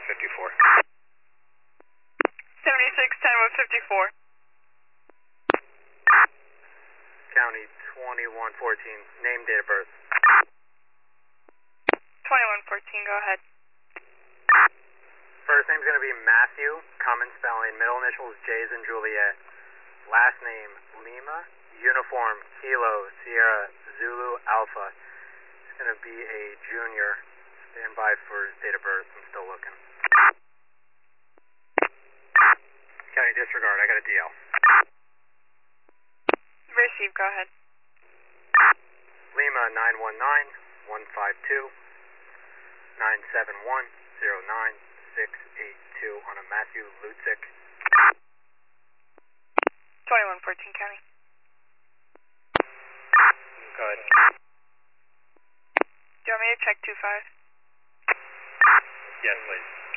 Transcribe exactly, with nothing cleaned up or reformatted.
with fifty-four. seventy-six ten with fifty-four. County twenty-one fourteen, name, date of birth. twenty-one fourteen, go ahead. First name's going to be Matthew, common spelling, middle initials J's and Juliet. Last name Lima, uniform, Kilo, Sierra, Zulu, Alpha. It's going to be a junior. Stand by for his date of birth. I'm still looking. County disregard, I got a D L. Receive, go ahead. Lima nine one nine, one five two, nine seven one, zero nine six eight two on a Matthew Lutzik. twenty-one fourteen County. Go ahead. Do you want me to check two five? Yes, please.